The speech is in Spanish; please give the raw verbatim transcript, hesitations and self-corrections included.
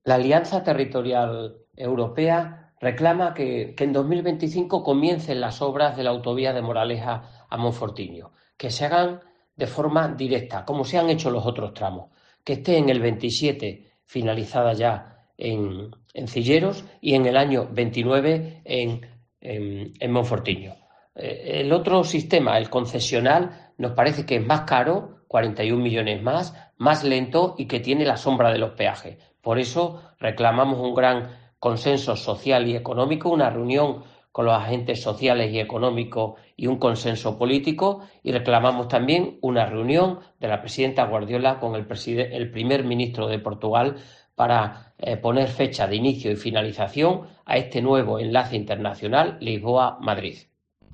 La Alianza Territorial Europea reclama que, que en dos mil veinticinco comiencen las obras de la autovía de Moraleja a Monfortiño, que se hagan de forma directa, como se han hecho los otros tramos, que esté en el veintisiete finalizada ya en, en Cilleros y en el año veintinueve en, en, en Monfortiño. Eh, el otro sistema, el concesional, nos parece que es más caro, cuarenta y un millones más, más lento y que tiene la sombra de los peajes. Por eso reclamamos un gran consenso social y económico, una reunión con los agentes sociales y económicos y un consenso político, y reclamamos también una reunión de la presidenta Guardiola con el, el primer ministro de Portugal para eh, poner fecha de inicio y finalización a este nuevo enlace internacional Lisboa-Madrid.